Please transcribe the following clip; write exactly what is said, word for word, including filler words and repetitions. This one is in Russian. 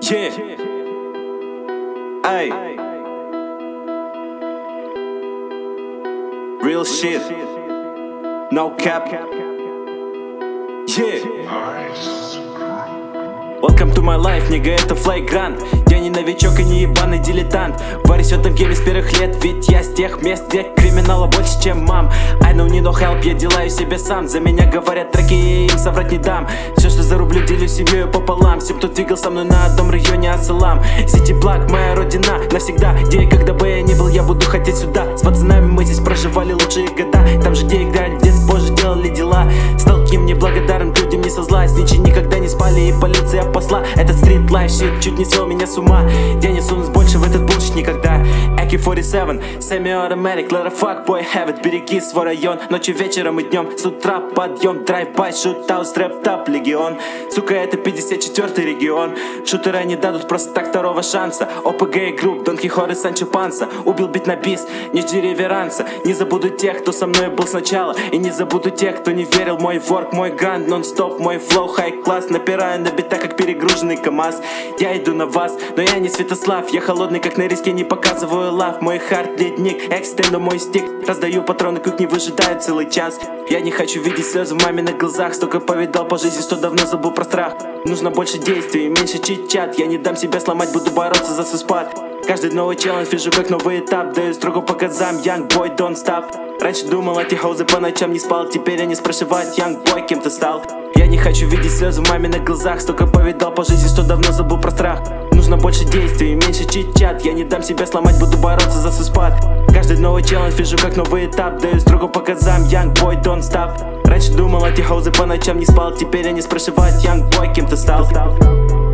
Yeah. Ay. Real shit. No cap. Yeah. Welcome to my life, нигга, это флайгрант. Я не новичок и не ебаный дилетант. Варюсь в этом гейме с первых лет, ведь я с тех мест, где криминала больше, чем мам. I don't need no help, я делаю себе сам. За меня говорят треки, я им соврать не дам. Все, что зарублю, делю семьей пополам. Всем, кто двигал со мной на одном районе, ассалам. Сити Блак, моя родина навсегда. Где и когда бы я ни был, я буду хотеть сюда. С пацанами мы здесь проживали лучшие года. Там же, где играли, где позже делали дела. Стал кем неблагодарным людям не со зла. Сничи никогда не спали, и полиция посла. Этот стрит лайф щит чуть не свел меня с ума. Я не сунусь больше в этот булшит никогда. эй кей сорок семь, semi-automatic, let a fuck boy have it. Береги свой район, ночью, вечером и днем. С утра подъем, драйв-бай, шут-аут, стрэп-тап, легион. Сука, это пятьдесят четвёртый регион. Шутеры не дадут просто так второго шанса. ОПГ и групп, Дон Кихот и Санчо Панса. Убил бит на бис, не жди реверанса. Не забуду тех, кто со мной был сначала. И не забуду тех, кто не верил. Мой ворк, мой гранд, нон-стоп, мой флоу, хай-класс. Напираю на бита, как перегруженный КамАЗ. Я иду на вас, но я не Святослав. Я холодный, как на риске, не показываю лав. Мой хард ледник, экстенду мой стик. Раздаю патроны, как не выжидаю целый час. Я не хочу видеть слезы в маминых глазах. Столько повидал по жизни, что давно забыл про страх. Нужно больше действий, меньше чит-чат. Я не дам себя сломать, буду бороться за свой спад. Каждый новый челлендж вижу как новый этап. Даю строго по газам, young boy, don't stop. Раньше думал, эти хоузы по ночам не спал. Теперь я не спрашивать, young boy, кем ты стал. Я не хочу видеть слезы в маминых глазах. Столько повидал по жизни, что давно забыл про страх. Нужно больше действий, меньше чит-чат. Я не дам себя сломать, буду бороться за свой спад. Каждый новый челлендж вижу как новый этап. Даю строго по газам, young boy, don't stop. Раньше думал, эти хоузы по ночам не спал. Теперь я не спрашивать, young boy, кем ты стал.